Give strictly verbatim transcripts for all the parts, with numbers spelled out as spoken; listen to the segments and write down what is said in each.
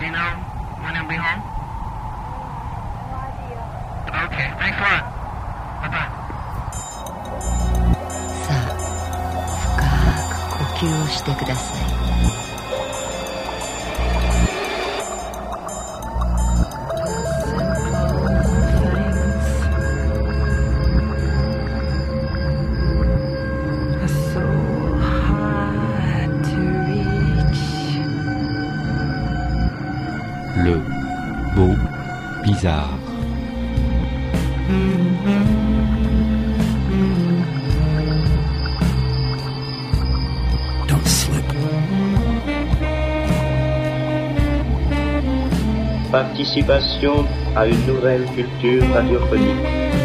you know when he'll be home? No idea. Okay, thanks a lot. Bye-bye. さあ、深く呼吸をしてください。 Le beau bizarre. Don't slip. Participation à une nouvelle culture radiophonique.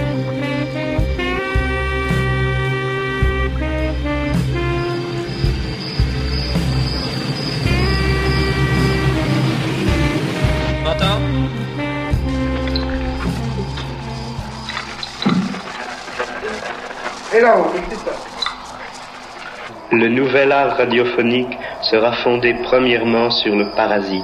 Le nouvel art radiophonique sera fondé premièrement sur le parasite.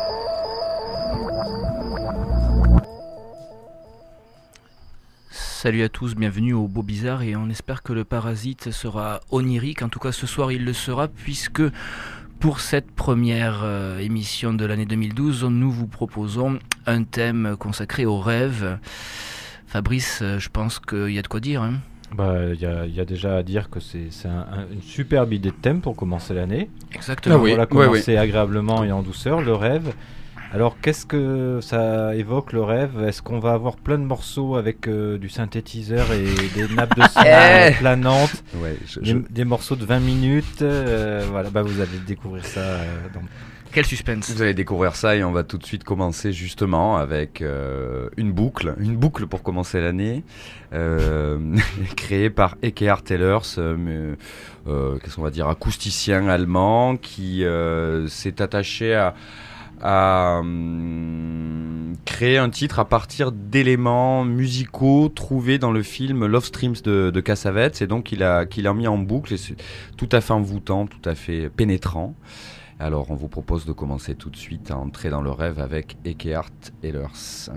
Salut à tous, bienvenue au Beau Bizarre et on espère que le parasite sera onirique. En tout cas ce soir il le sera puisque pour cette première euh, émission de l'année deux mille douze, nous vous proposons un thème consacré aux rêves. Fabrice, je pense qu'il y a de quoi dire, hein. Bah, il y a, y a déjà à dire que c'est, c'est un, un, une superbe idée de thème pour commencer l'année. Exactement. Ah oui, voilà, commencer ouais, ouais. agréablement et en douceur, le rêve. Alors, qu'est-ce que ça évoque, le rêve ? Est-ce qu'on va avoir plein de morceaux avec euh, du synthétiseur et des nappes de son euh, planantes, Ouais, je, des, je... des morceaux de vingt minutes euh, Voilà, bah, vous allez découvrir ça euh, dans... Quel suspense. Vous allez découvrir ça et on va tout de suite commencer justement avec euh, une boucle, une boucle pour commencer l'année, euh, créée par Eckhard Ehlers, euh, euh, qu'est-ce qu'on va dire, acousticien allemand qui euh, s'est attaché à, à um, créer un titre à partir d'éléments musicaux trouvés dans le film Love Streams de, de Cassavetes, et donc il a, qu'il a mis en boucle, et c'est tout à fait envoûtant, tout à fait pénétrant. Alors, on vous propose de commencer tout de suite à entrer dans le rêve avec Eckhard Ehlers.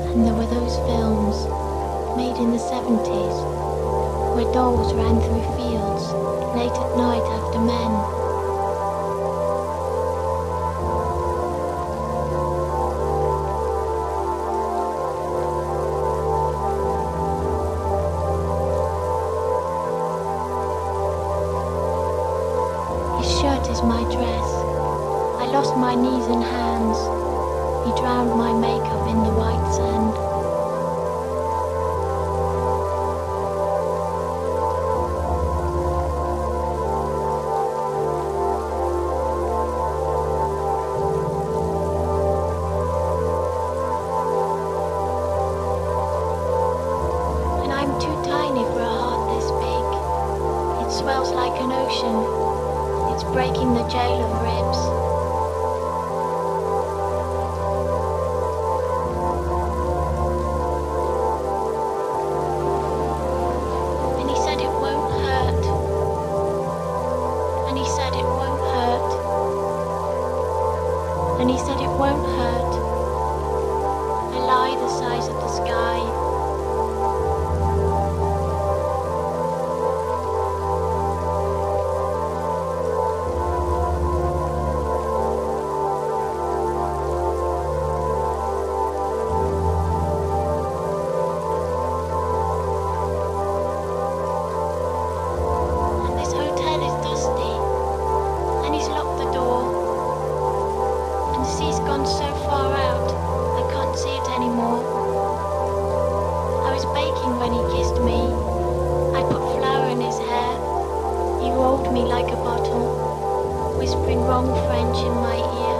And there were those films made in the seventies where dolls ran through fields late at night after men. His shirt is my dress. I lost my knees and hands. He drowned my makeup in the white sand. And I'm too tiny for a heart this big. It swells like an ocean. It's breaking the jail of ribs. And he said it won't hurt. A lie the size of the sky. And this hotel is dusty. And he's locked the door. The sea's gone so far out, I can't see it anymore. I was baking when he kissed me. I put flour in his hair. He rolled me like a bottle, whispering wrong French in my ear.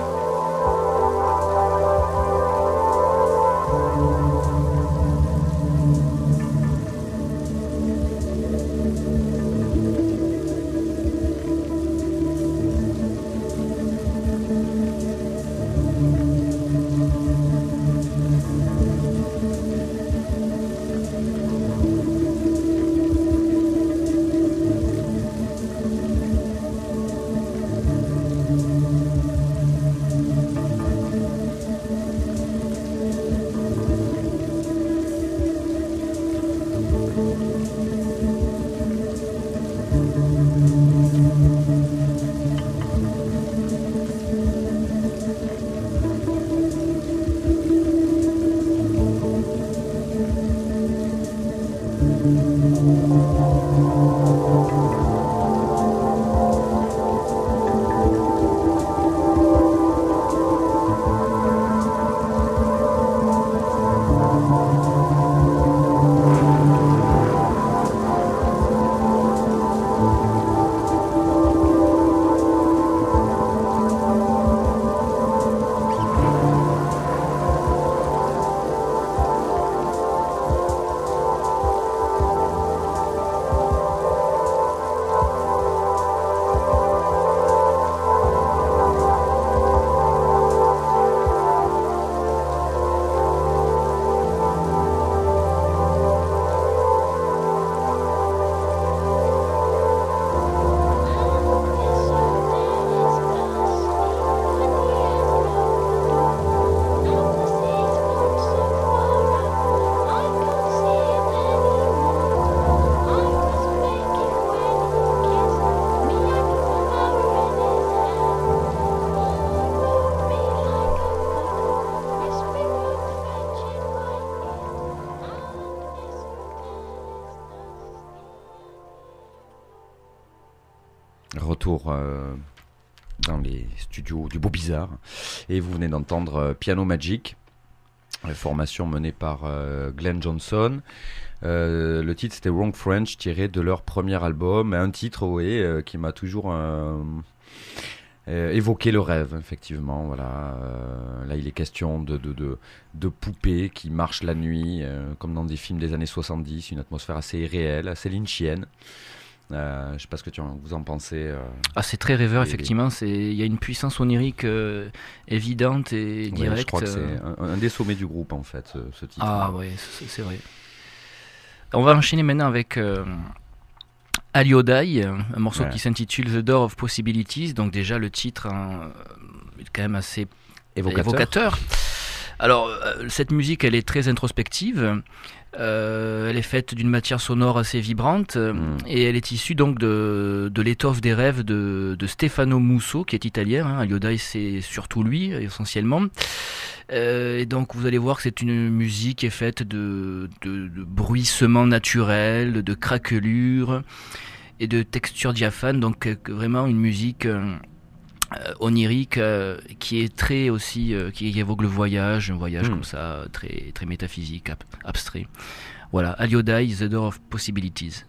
Retour euh, dans les studios du Beau Bizarre. Et vous venez d'entendre euh, Piano Magic, la formation menée par euh, Glenn Johnson. Euh, le titre c'était Wrong French, tiré de leur premier album. Un titre ouais, euh, qui m'a toujours euh, euh, évoqué le rêve, effectivement. Voilà. Euh, là il est question de, de, de, de poupées qui marchent la nuit, euh, comme dans des films des années soixante-dix, une atmosphère assez irréelle, assez lynchienne. Euh, je ne sais pas ce que tu en, vous en pensez. Euh, ah, c'est très rêveur, et, effectivement. Il y a une puissance onirique euh, évidente et ouais, directe. Je crois que c'est un, un des sommets du groupe, en fait, ce, ce titre. Ah, oui, c'est, c'est vrai. On va enchaîner maintenant avec euh, Aliodai, un morceau ouais. qui s'intitule The Door of Possibilities. Donc, déjà, le titre hein, est quand même assez évocateur. évocateur. Alors, euh, cette musique, elle est très introspective. Euh, elle est faite d'une matière sonore assez vibrante Mm. et elle est issue donc de, de l'étoffe des rêves de, de Stefano Musso, qui est italien. Hein. Aliodai, c'est surtout lui, essentiellement. Euh, et donc, vous allez voir que c'est une musique qui est faite de, de, de bruissements naturels, de craquelures et de textures diaphanes. Donc, euh, vraiment une musique euh, onirique euh, qui est très aussi, euh, qui évoque le voyage, un voyage Mm. comme ça, très, très métaphysique, ab- abstrait. Voilà, Aliodai, The Door of Possibilities.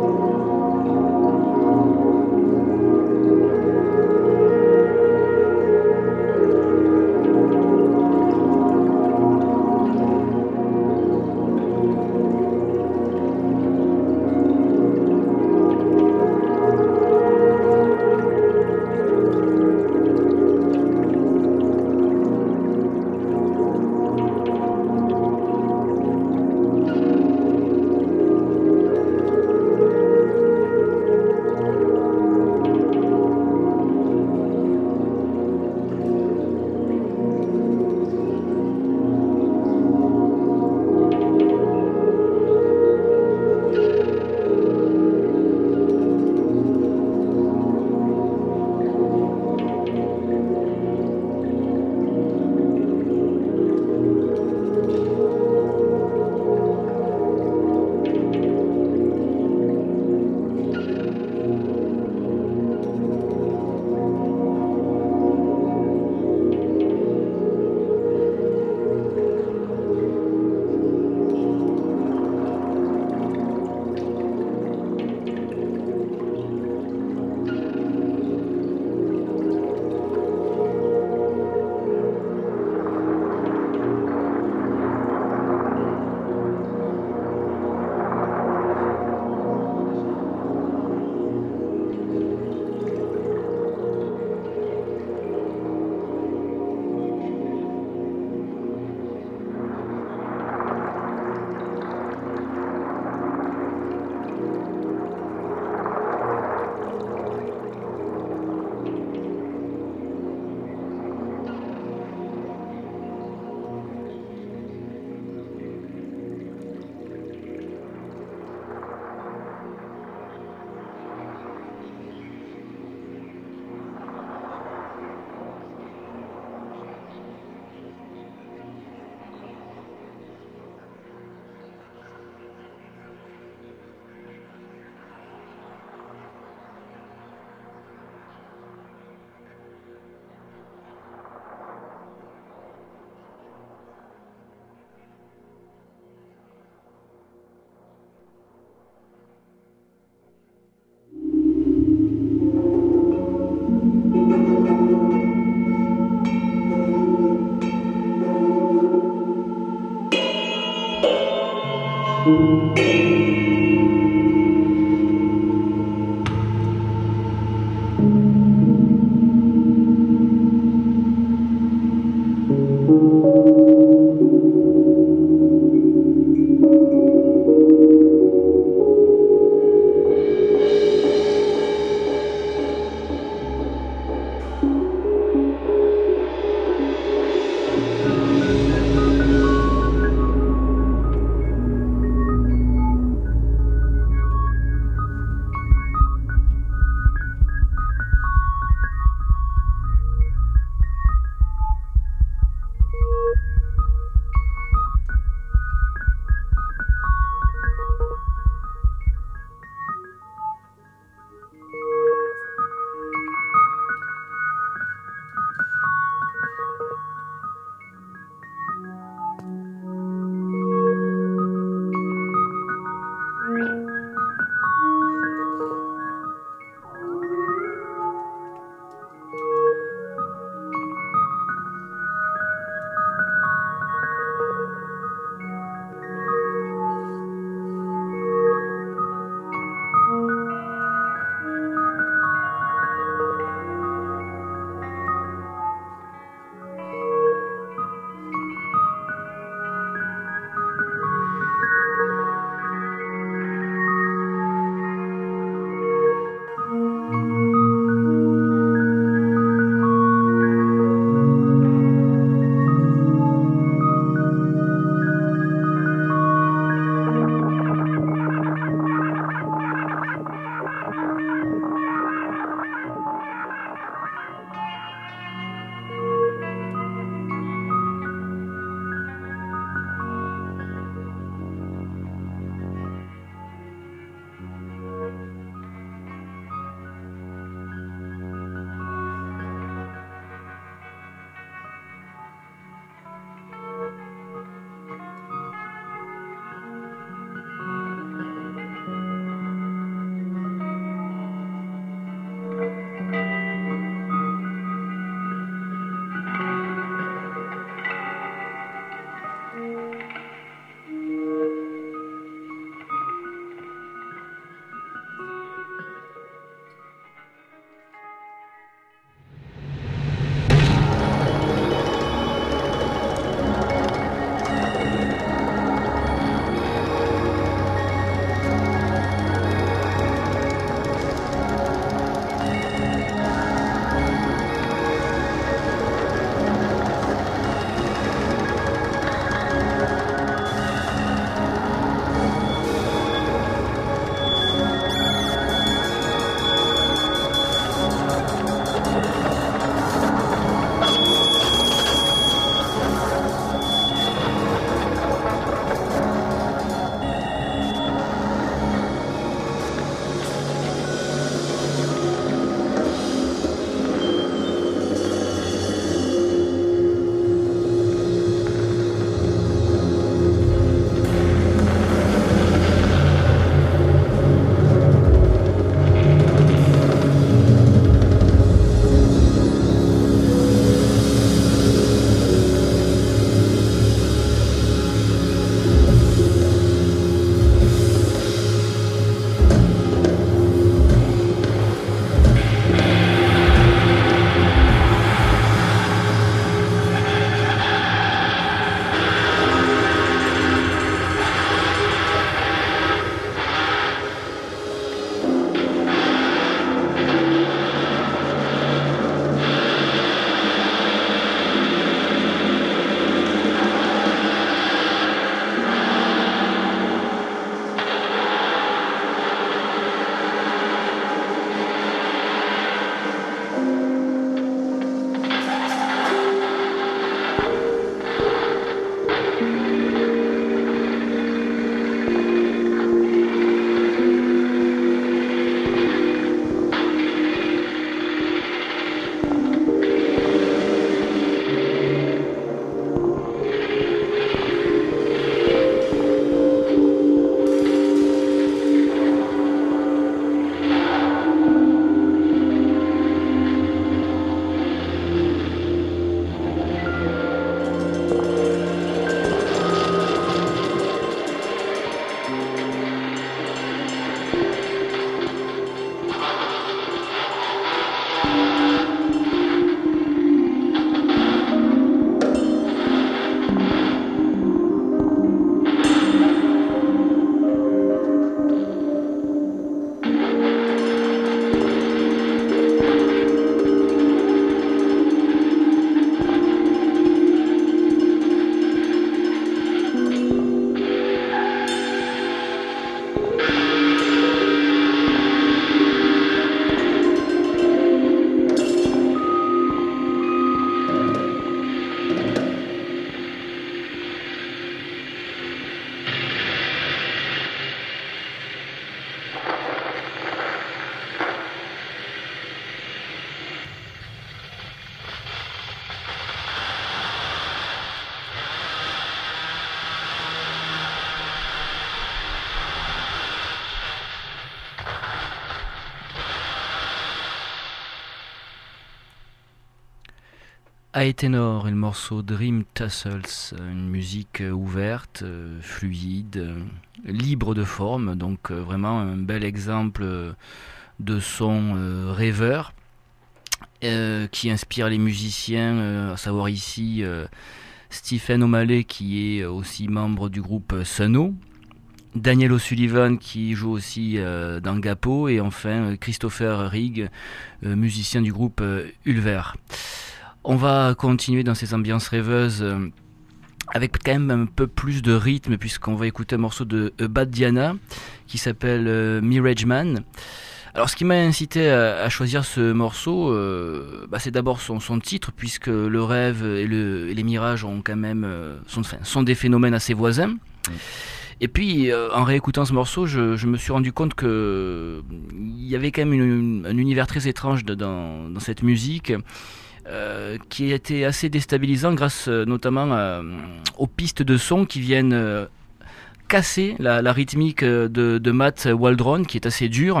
Aetenor et le morceau Dream Tassels, une musique ouverte, fluide, libre de forme, donc vraiment un bel exemple de son rêveur euh, qui inspire les musiciens, à savoir ici Stephen O'Malley qui est aussi membre du groupe Sunno, Daniel O'Sullivan qui joue aussi euh, dans Gapo et enfin Christopher Rigg, euh, musicien du groupe euh, Ulver. On va continuer dans ces ambiances rêveuses euh, avec quand même un peu plus de rythme puisqu'on va écouter un morceau de euh, Bad Diana qui s'appelle euh, Mirage Man. Alors ce qui m'a incité à, à choisir ce morceau, euh, bah, c'est d'abord son, son titre puisque le rêve et, le, et les mirages ont quand même, euh, sont, enfin, sont des phénomènes assez voisins. Mmh. Et puis, euh, en réécoutant ce morceau, je, je me suis rendu compte que il y avait quand même une, un univers très étrange de, dans, dans cette musique euh, qui était assez déstabilisant grâce euh, notamment à, aux pistes de son qui viennent euh, casser la, la rythmique de, de Matt Waldron qui est assez dure.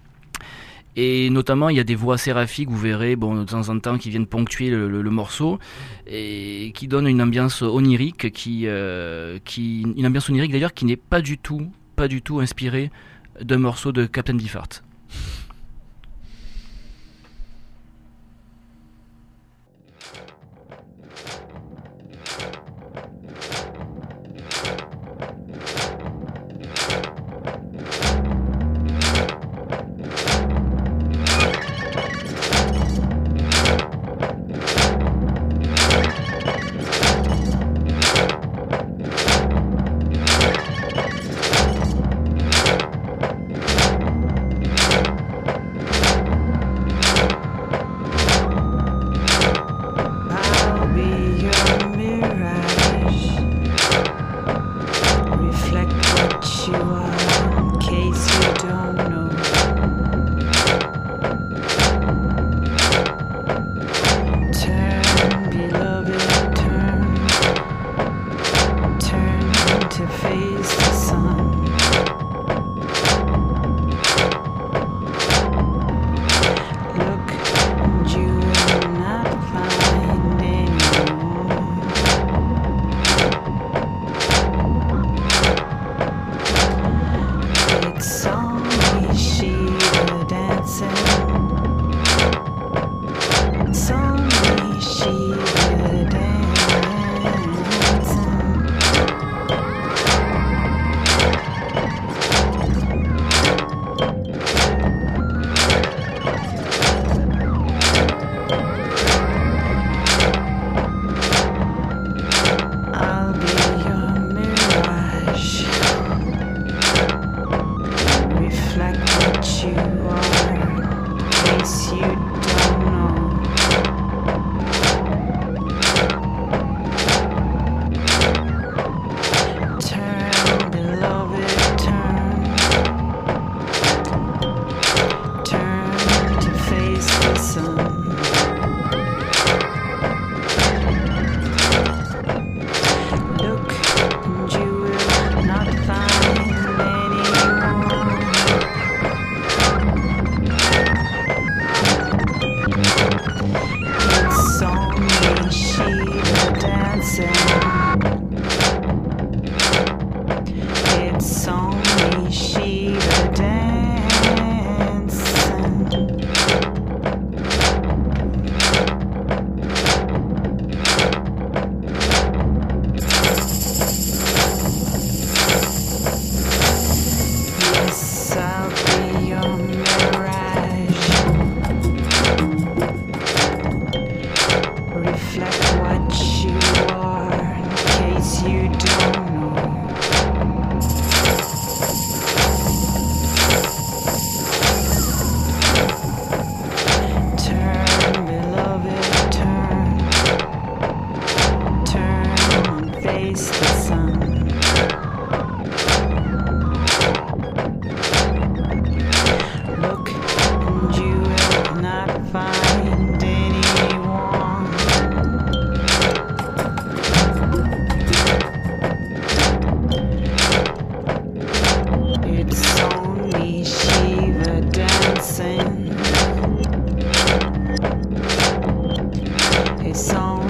Et notamment, il y a des voix séraphiques, vous verrez, bon, de temps en temps, qui viennent ponctuer le, le, le morceau et qui donnent une ambiance onirique, qui, euh, qui, une ambiance onirique d'ailleurs qui n'est pas du tout, pas du tout inspirée d'un morceau de Captain Beefheart. Song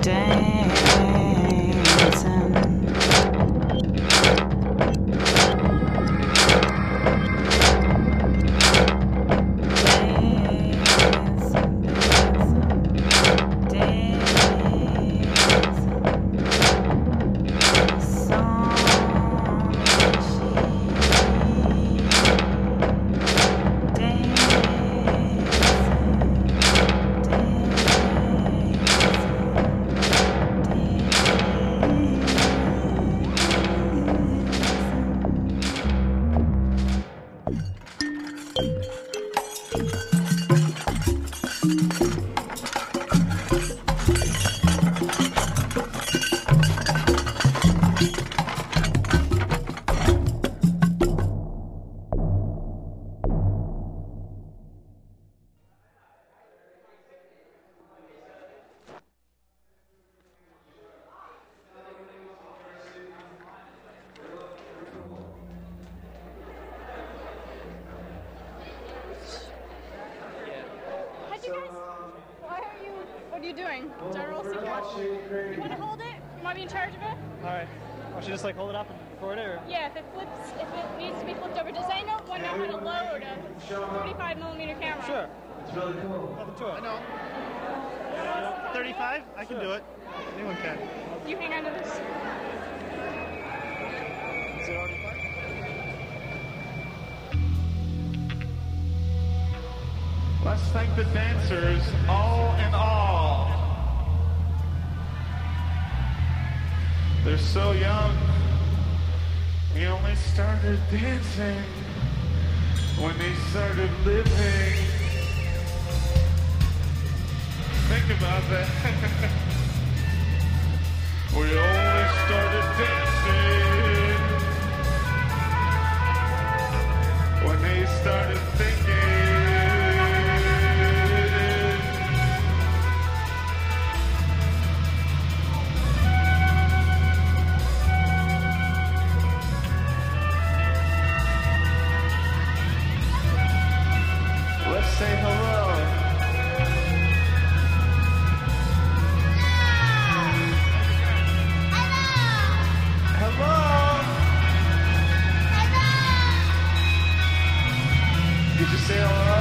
What are you doing? General secret? You want to hold it? You want me in charge of it? Alright. I should just like hold it up and record it, or? Yeah, if it flips, if it needs to be flipped over. Does anyone know how to load a forty-five millimeter camera? Sure. It's really cool. Nothing to it. I know. thirty-five? I can do it. Anyone can. You hang on to this. Is it already fine? Let's thank the dancers, all in all. They're so young. We only started dancing when they started living. Think about that. We only started dancing when they started thinking. Let's say hello. Hello. Did you say hello?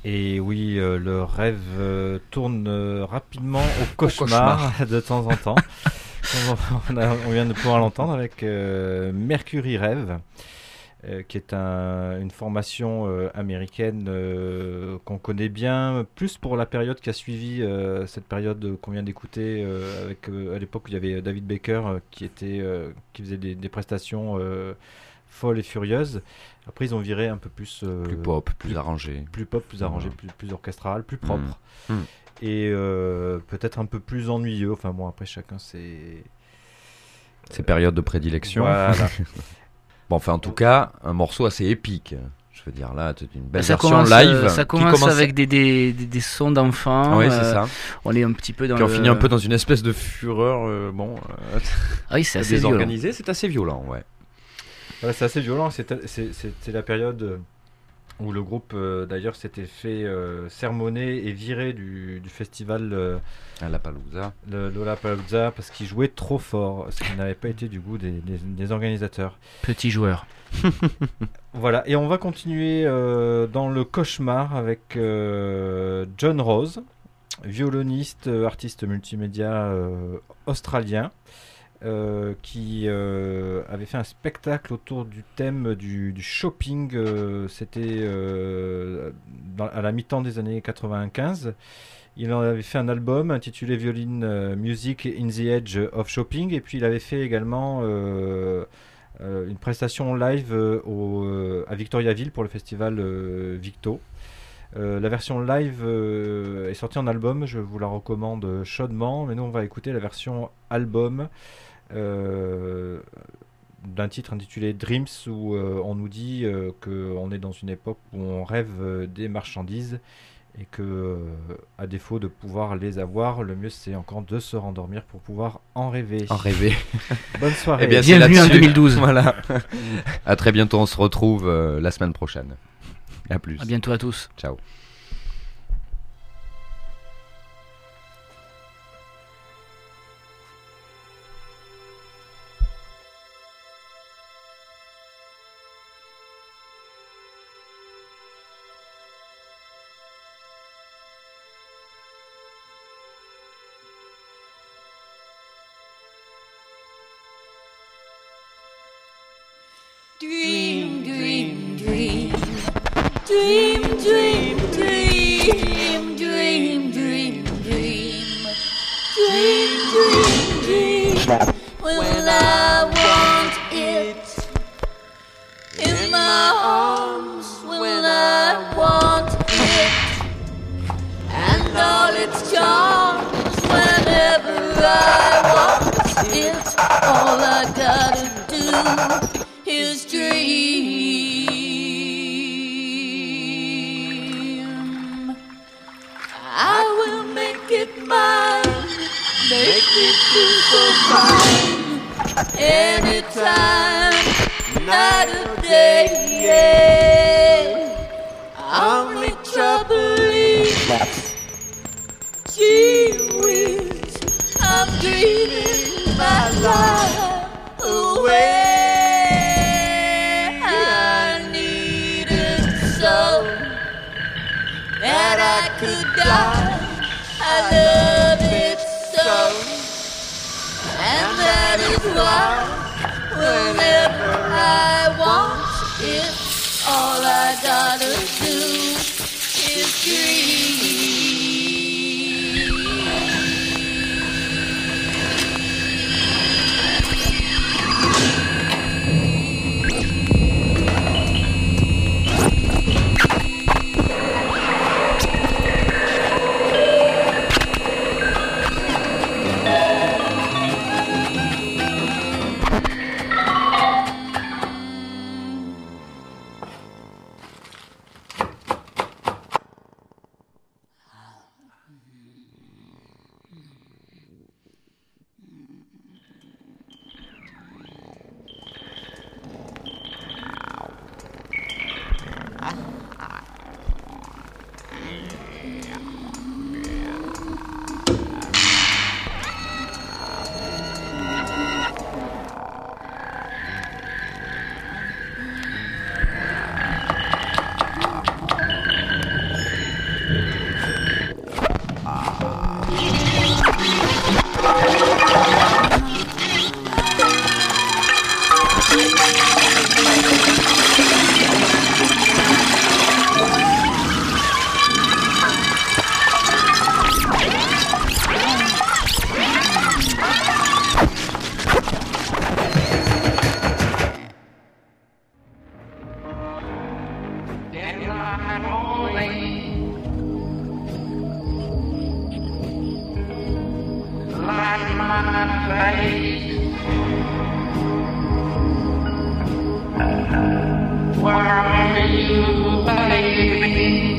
Et oui, euh, le rêve euh, tourne euh, rapidement au cauchemar, cauchemar. de temps en temps. on, a, on vient de pouvoir l'entendre avec euh, Mercury Rêve, euh, qui est un, une formation euh, américaine euh, qu'on connaît bien, plus pour la période qui a suivi euh, cette période qu'on vient d'écouter, euh, avec euh, à l'époque où il y avait David Baker euh, qui, était, euh, qui faisait des, des prestations euh, folles et furieuses. Après, ils ont viré un peu plus... Euh, plus pop, plus, plus arrangé. Plus pop, plus arrangé, mmh. plus, plus orchestral, plus propre. Mmh. Mmh. Et euh, peut-être un peu plus ennuyeux. Enfin bon, après, chacun ses... Ses euh, périodes de prédilection. Voilà. Bon, enfin, en tout cas, un morceau assez épique. Je veux dire, là, c'est une belle ça version commence, live. Ça commence, commence avec des, des, des, des sons d'enfants. Oui, euh, c'est ça. On est un petit peu dans Puis on le... finit un peu dans une espèce de fureur. Euh, bon, euh, ah oui, c'est assez désorganisé. C'est assez violent, ouais. Voilà, c'est assez violent. C'était, c'était la période où le groupe, euh, d'ailleurs, s'était fait euh, sermonner et virer du, du festival euh, Lollapalooza. Le Lollapalooza parce qu'ils jouaient trop fort, ce qui n'avait pas été du goût des, des, des organisateurs. Petit joueur. Voilà, et on va continuer euh, dans le cauchemar avec euh, John Rose, violoniste, artiste multimédia euh, australien. Euh, qui euh, avait fait un spectacle autour du thème du, du shopping. Euh, c'était euh, dans, à la mi-temps des années quatre-vingt-quinze. Il en avait fait un album intitulé Violin uh, Music in the Edge of Shopping. Et puis il avait fait également euh, euh, une prestation live euh, au, euh, à Victoriaville pour le festival euh, Victo. Euh, la version live euh, est sortie en album, je vous la recommande chaudement, mais nous on va écouter la version album euh, d'un titre intitulé Dreams, où euh, on nous dit euh, qu'on est dans une époque où on rêve euh, des marchandises et que, euh, à défaut de pouvoir les avoir, le mieux c'est encore de se rendormir pour pouvoir en rêver. En rêver. Bonne soirée. Eh bien, bienvenue en deux mille douze. Voilà. À très bientôt, on se retrouve euh, la semaine prochaine. À plus. À bientôt à tous. Ciao. Dream, dream, dream. Dream, dream, dream. Dream, dream, dream. Dream, dream, dream. Well, I want it in my arms. Well, I want it and all its charms. Whenever I want it, all I gotta do is dream. I will make it mine, make it feel so fine, anytime, night or day, yeah. Only trouble is, gee whiz, I'm dreaming my life away. That I could die, I love it so, and that is why whenever I want it, all I gotta do is dream. Where are you, baby?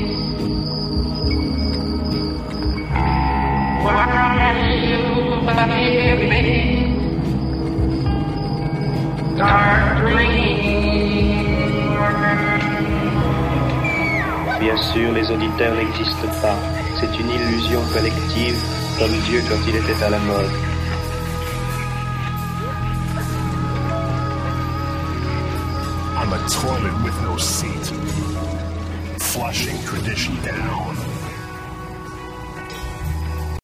Where are you, baby? Dark dream. Bien sûr, les auditeurs n'existent pas. C'est une illusion collective, comme Dieu quand il était à la mode. I'm a toilet with no seat, flushing tradition down.